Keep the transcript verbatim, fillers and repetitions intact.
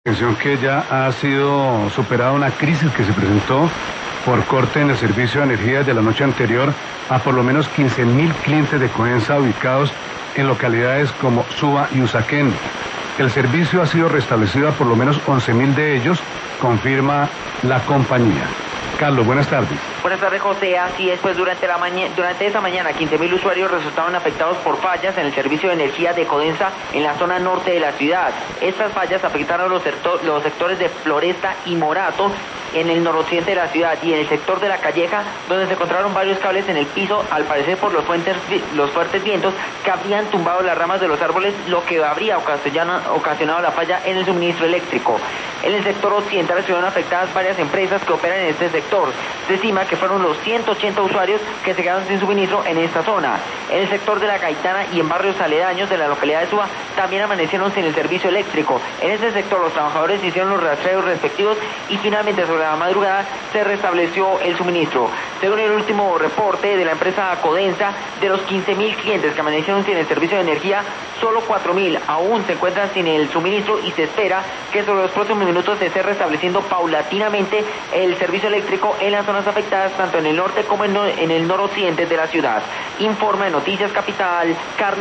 Atención que ya ha sido superada una crisis que se presentó por corte en el servicio de energía de la noche anterior a por lo menos quince mil clientes de Codensa ubicados en localidades como Suba y Usaquén. El servicio ha sido restablecido a por lo menos once mil de ellos, confirma la compañía. Carlos, buenas tardes. Buenas tardes, José. Así es, pues durante la mañana, durante esta mañana, quince mil usuarios resultaron afectados por fallas en el servicio de energía de Codensa en la zona norte de la ciudad. Estas fallas afectaron los, los sectores de Floresta y Morato en el noroccidente de la ciudad y en el sector de La Calleja, donde se encontraron varios cables en el piso, al parecer por los fuertes, los fuertes vientos que habrían tumbado las ramas de los árboles, lo que habría ocasionado la falla en el suministro eléctrico. En el sector occidental estuvieron afectadas varias empresas que operan en este sector. Se estima que fueron los ciento ochenta usuarios que se quedaron sin suministro en esta zona. En el sector de La Gaitana y en barrios aledaños de la localidad de Suba también amanecieron sin el servicio eléctrico. En este sector los trabajadores hicieron los rastreos respectivos y finalmente sobre la madrugada se restableció el suministro. Según el último reporte de la empresa Codensa, de los quince mil clientes que amanecieron sin el servicio de energía, solo cuatro mil aún se encuentran sin el suministro y se espera que sobre los próximos minutos se esté restableciendo paulatinamente el servicio eléctrico en las zonas afectadas, tanto en el norte como en, no, en el noroccidente de la ciudad. Informa de Noticias Capital, Carlos.